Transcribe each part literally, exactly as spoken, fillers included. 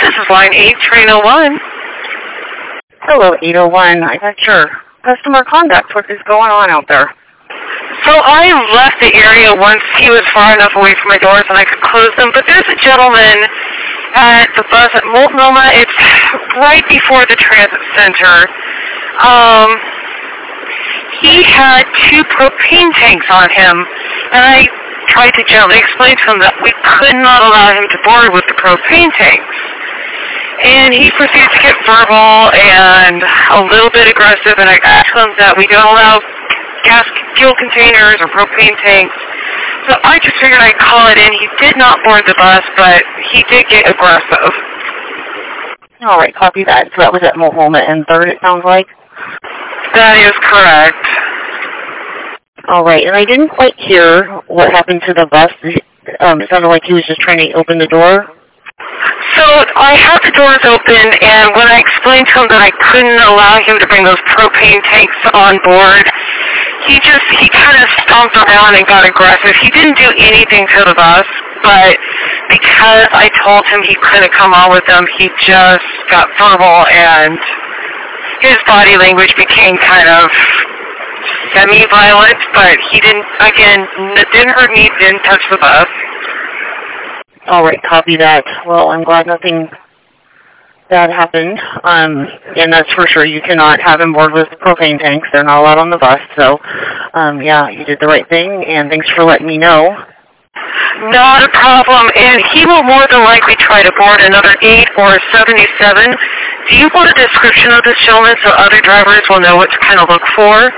this is line eight, train oh one. Hello, eight oh one. I got your customer conduct. What is going on out there? So I left the area once he was far enough away from my doors and I could close them, but there's a gentleman at the bus at Multnomah. It's right before the transit center. Um, he had two propane tanks on him, and I tried to gently explain to him that we could not allow him to board with the propane tanks. And he proceeded to get verbal and a little bit aggressive, and I asked him that we don't allow gas fuel containers or propane tanks. So I just figured I'd call it in. He did not board the bus, but he did get aggressive. All right, copy that. So that was at Multnomah and third, it sounds like? That is correct. All right, and I didn't quite hear what happened to the bus. Um, it sounded like he was just trying to open the door. So I had the doors open, and when I explained to him that I couldn't allow him to bring those propane tanks on board, he just, he kind of stomped around and got aggressive. He didn't do anything to the bus, but because I told him he couldn't come on with them, he just got verbal, and his body language became kind of semi-violent, but he didn't, again, didn't hurt me, didn't touch the bus. All right, copy that. Well, I'm glad nothing bad happened. Um, and that's for sure. You cannot have him board with propane tanks. They're not allowed on the bus. So, um, yeah, you did the right thing, and thanks for letting me know. Not a problem. And he will more than likely try to board another eight or seventy-seven. Do you want a description of this gentleman so other drivers will know what to kind of look for?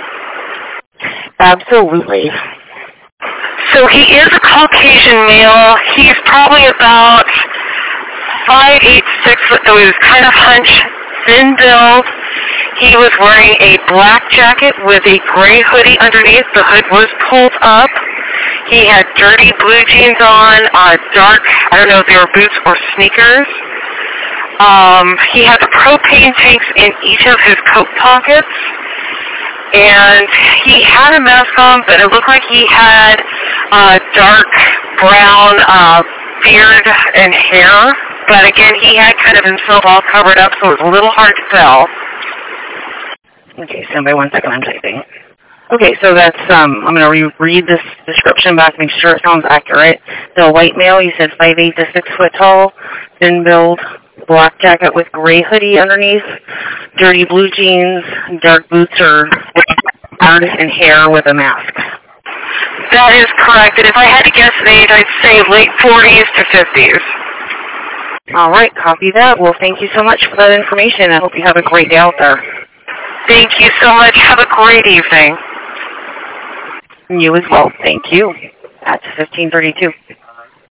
Absolutely. So he is a Caucasian male. He's probably about five, eight, six foot, though he was kind of hunched, thin build. He was wearing a black jacket with a gray hoodie underneath. The hood was pulled up. He had dirty blue jeans on, uh, dark, I don't know if they were boots or sneakers. Um, he had the propane tanks in each of his coat pockets. And he had a mask on, but it looked like he had uh, dark brown uh, beard and hair. But again, he had kind of himself all covered up, so it was a little hard to tell. Okay, stand by one second, I'm typing. Okay, so that's, um, I'm going to re- read this description back, make sure it sounds accurate. So white male, you said five eight to six foot tall, thin build, black jacket with gray hoodie underneath, dirty blue jeans, dark boots or beard and hair with a mask. That is correct. And if I had to guess an age, I'd say late forties to fifties. All right, copy that. Well, thank you so much for that information. I hope you have a great day out there. Thank you so much. Have a great evening. You as well. Thank you. That's fifteen thirty-two.